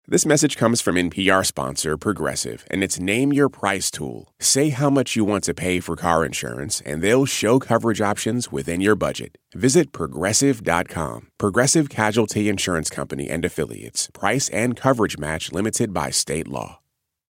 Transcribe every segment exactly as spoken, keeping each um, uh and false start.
This message comes from N P R sponsor Progressive and its Name Your Price tool. Say how much you want to pay for car insurance, and they'll show coverage options within your budget. Visit Progressive dot com. Progressive Casualty Insurance Company and Affiliates. Price and coverage match limited by state law.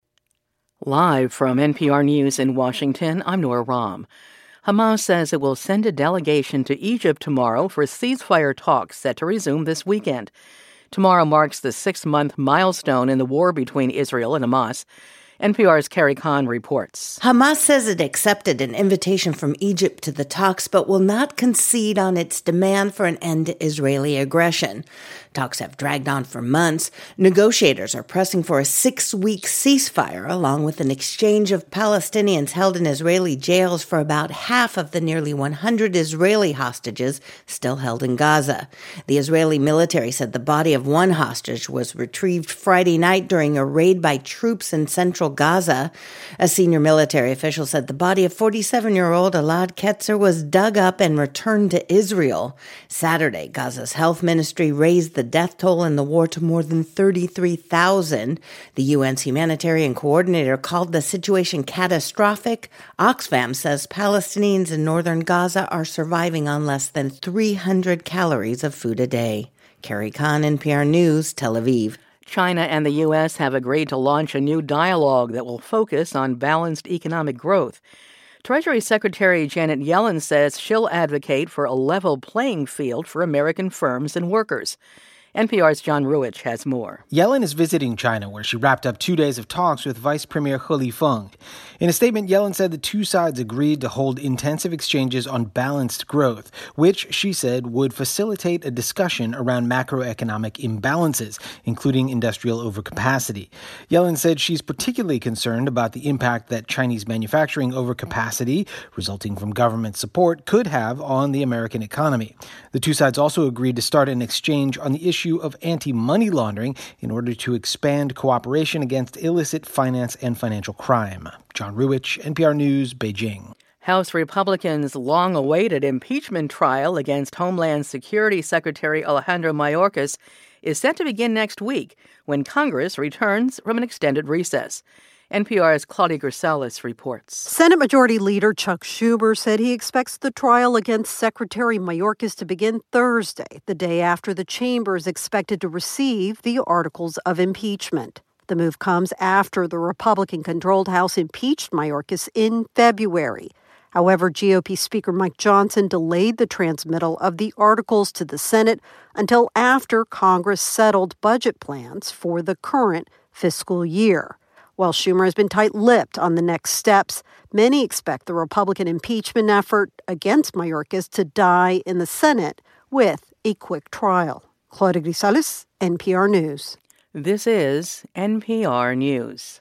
Live from N P R News in Washington, I'm Nora Rahm. Hamas says it will send a delegation to Egypt tomorrow for ceasefire talks set to resume this weekend. Tomorrow marks the six-month milestone in the war between Israel and Hamas. N P R's Carrie Kahn reports. Hamas says it accepted an invitation from Egypt to the talks, but will not concede on its demand for an end to Israeli aggression. Talks have dragged on for months. Negotiators are pressing for a six-week ceasefire, along with an exchange of Palestinians held in Israeli jails for about half of the nearly one hundred Israeli hostages still held in Gaza. The Israeli military said the body of one hostage was retrieved Friday night during a raid by troops in central Gaza. A senior military official said the body of forty-seven-year-old Elad Ketzer was dug up and returned to Israel. Saturday, Gaza's health ministry raised the death toll in the war to more than thirty-three thousand. The U N's humanitarian coordinator called the situation catastrophic. Oxfam says Palestinians in northern Gaza are surviving on less than three hundred calories of food a day. Carrie Kahn, N P R News, Tel Aviv. China and the U S have agreed to launch a new dialogue that will focus on balanced economic growth. Treasury Secretary Janet Yellen says she'll advocate for a level playing field for American firms and workers. N P R's John Ruich has more. Yellen is visiting China, where she wrapped up two days of talks with Vice Premier He Lifeng. In a statement, Yellen said the two sides agreed to hold intensive exchanges on balanced growth, which, she said, would facilitate a discussion around macroeconomic imbalances, including industrial overcapacity. Yellen said she's particularly concerned about the impact that Chinese manufacturing overcapacity, resulting from government support, could have on the American economy. The two sides also agreed to start an exchange on the issue of anti-money laundering in order to expand cooperation against illicit finance and financial crime. John Ruich, N P R News, Beijing. House Republicans' long-awaited impeachment trial against Homeland Security Secretary Alejandro Mayorkas is set to begin next week when Congress returns from an extended recess. N P R's Claudia Grisales reports. Senate Majority Leader Chuck Schumer said he expects the trial against Secretary Mayorkas to begin Thursday, the day after the chamber is expected to receive the articles of impeachment. The move comes after the Republican-controlled House impeached Mayorkas in February. However, G O P Speaker Mike Johnson delayed the transmittal of the articles to the Senate until after Congress settled budget plans for the current fiscal year. While Schumer has been tight-lipped on the next steps, many expect the Republican impeachment effort against Mayorkas to die in the Senate with a quick trial. Claudia Grisales, N P R News. This is N P R News.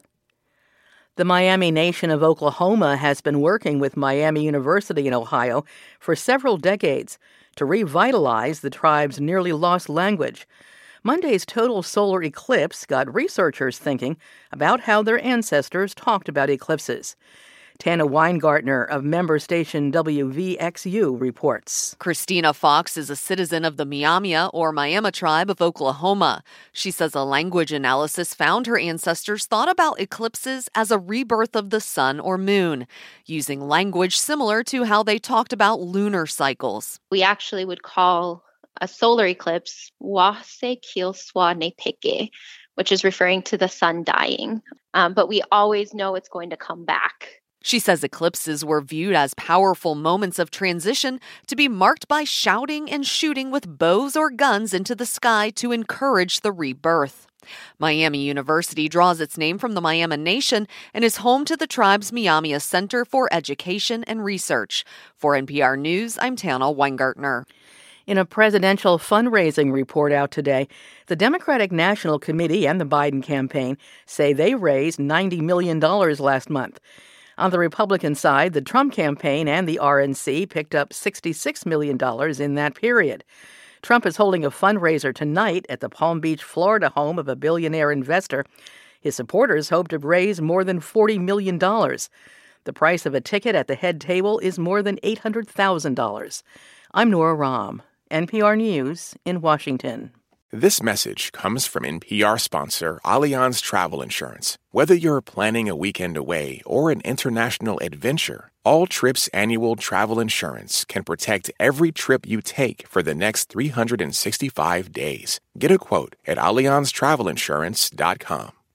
The Miami Nation of Oklahoma has been working with Miami University in Ohio for several decades to revitalize the tribe's nearly lost language. Monday's total solar eclipse got researchers thinking about how their ancestors talked about eclipses. Tana Weingartner of member station W V X U reports. Christina Fox is a citizen of the Miamia or Miami tribe of Oklahoma. She says a language analysis found her ancestors thought about eclipses as a rebirth of the sun or moon, using language similar to how they talked about lunar cycles. We actually would call a solar eclipse Wase Kilswa Nepeke, which is referring to the sun dying. Um, but we always know it's going to come back. She says eclipses were viewed as powerful moments of transition to be marked by shouting and shooting with bows or guns into the sky to encourage the rebirth. Miami University draws its name from the Miami Nation and is home to the tribe's Miamia Center for Education and Research. For N P R News, I'm Tana Weingartner. In a presidential fundraising report out today, the Democratic National Committee and the Biden campaign say they raised ninety million dollars last month. On the Republican side, the Trump campaign and the R N C picked up sixty-six million dollars in that period. Trump is holding a fundraiser tonight at the Palm Beach, Florida home of a billionaire investor. His supporters hope to raise more than forty million dollars. The price of a ticket at the head table is more than eight hundred thousand dollars. I'm Nora Rahm, N P R News in Washington. This message comes from N P R sponsor Allianz Travel Insurance. Whether you're planning a weekend away or an international adventure, All Trips annual travel insurance can protect every trip you take for the next three hundred sixty-five days. Get a quote at allianz travel insurance dot com.